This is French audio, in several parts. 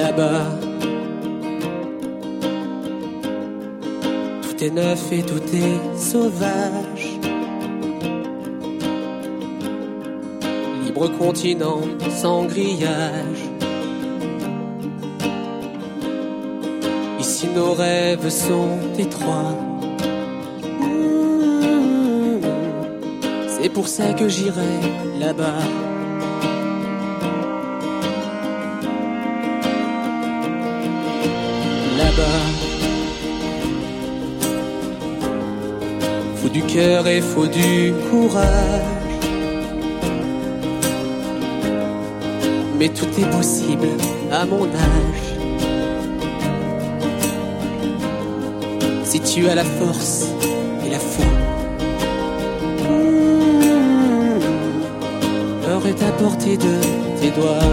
là-bas. Tout est neuf et tout est sauvage. Libre continent sans grillage. Ici nos rêves sont étroits. C'est pour ça que j'irai là-bas. Là-bas. Faut du cœur et faut du courage. Mais tout est possible à mon âge. Si tu as la force et la foi, l'or est à portée de tes doigts.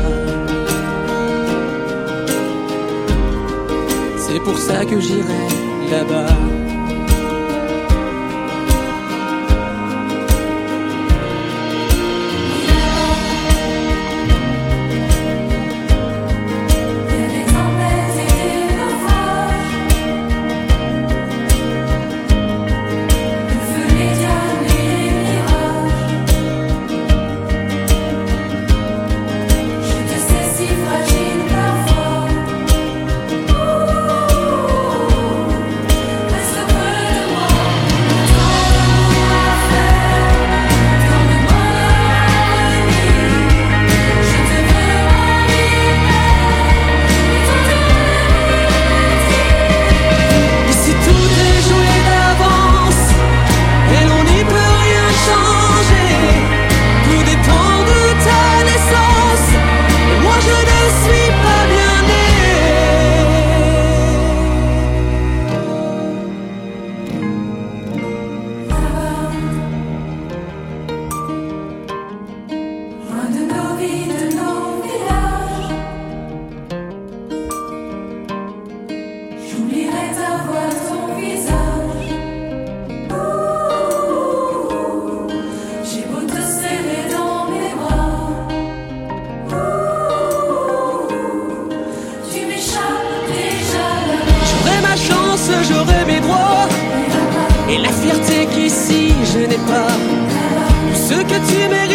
C'est pour ça que j'irai là-bas. J'aurai mes droits et la fierté qu'ici je n'ai pas. Tout ce que tu mérites.